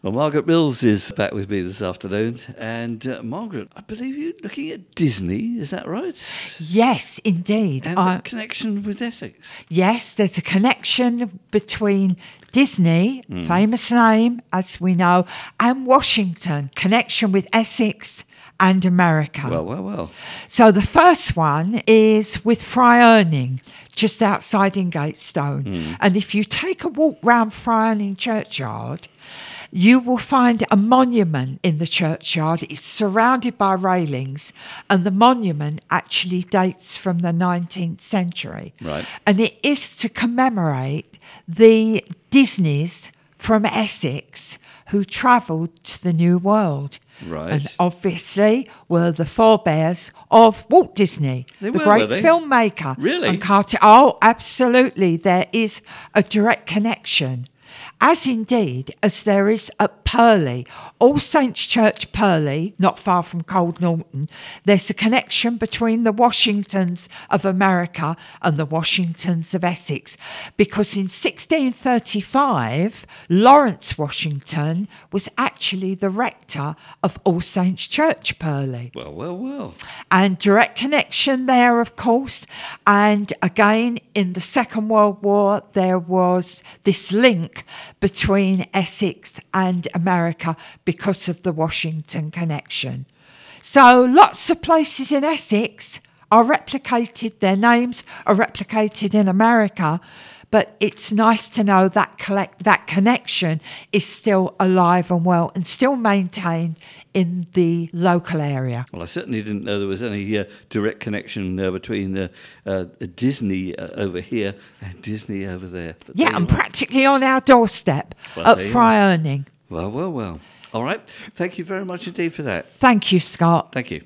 Well, Margaret Mills is back with me this afternoon. And Margaret, I believe you're looking at Disney, is that right? Yes, indeed. And the connection with Essex. Yes, there's a connection between Disney, famous name, as we know, and Washington, connection with Essex and America. Well. So the first one is with Fryerning, just outside Ingatestone. And if you take a walk round Fryerning churchyard, you will find a monument in the churchyard. It's surrounded by railings, and the monument actually dates from the 19th century. Right. And it is to commemorate the Disneys from Essex who travelled to the New World. Right. And obviously were the forebears of Walt Disney, the great filmmaker. Really? And cartoon. Oh, absolutely. There is a direct connection. As indeed as there is at Purley, All Saints Church Purley, not far from Cold Norton, there's a connection between the Washingtons of America and the Washingtons of Essex, because in 1635, Lawrence Washington was actually the rector of All Saints Church Purley. Well. And direct connection there, of course. And again, in the Second World War, there was this link between Essex and America because of the Washington connection. So lots of places in Essex are replicated, their names are replicated in America, but it's nice to know that that connection is still alive and well and still maintained in the local area. Well, I certainly didn't know there was any direct connection between Disney over here and Disney over there. But yeah, and practically on our doorstep at Fryerning. Well. All right. Thank you very much indeed for that. Thank you, Scott. Thank you.